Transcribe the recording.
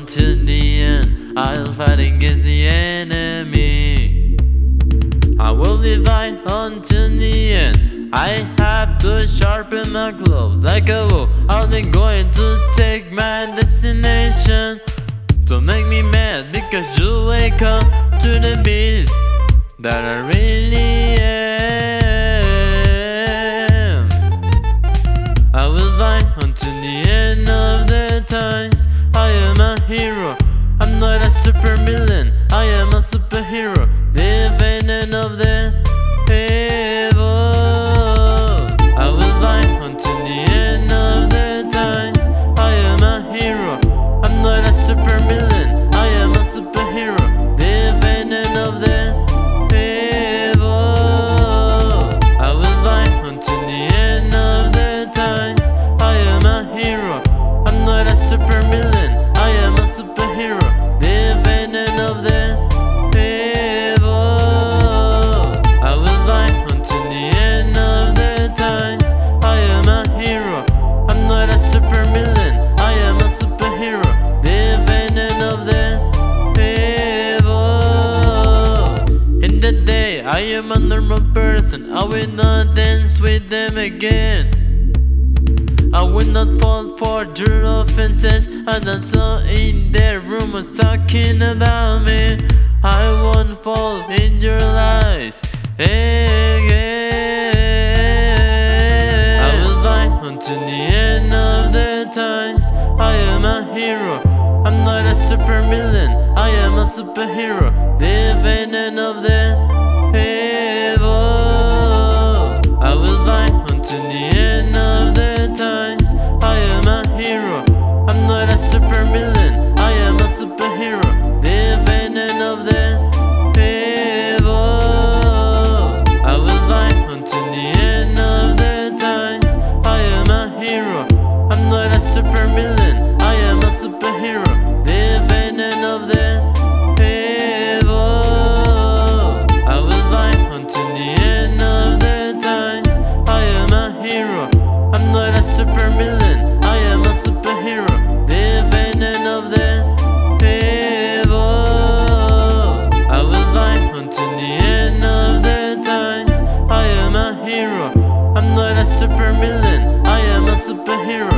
until the end. I'll fight against the enemy. I will be fight until the end. I have to sharpen my gloves like a wolf. I'll be going to take my destination. Don't make me mad because you wake up to the beast that I really am. I will fight until the end of the times. I am a hero, I'm not a super villain. I am a superhero, the venom of the evil. I will fight until the end of the times. I am a hero, I'm not a super villain. I am a superhero, the venom of the evil. I will fight until the end of the times. I am a hero, I'm not a super villain. I am a superhero, the venom of the evil. I will fight until the end of the times. I am a hero, I'm not a super villain. I am a superhero, the venom of the evil. In the day, I am a normal person. I will not dance with them again. I will not fall for your offenses. And also in their rumors talking about me. I won't fall in your lies again. I will fight until the end of the times. I am a hero, I'm not a super villain. I am a superhero, the venom of the evil. I will fight until the end of the times. I am a hero, I'm not a super villain. I am a superhero, the venom of the evil. I will fight until the end of the times. I am a hero, I'm not a super villain. I am a superhero, the venom of the evil. I will fight until the end of the times. I am a hero, I'm not a super villain. I am a superhero, the venom of the evil. I will fight until the end of the times. I am a hero, I'm not a super villain. I am a superhero,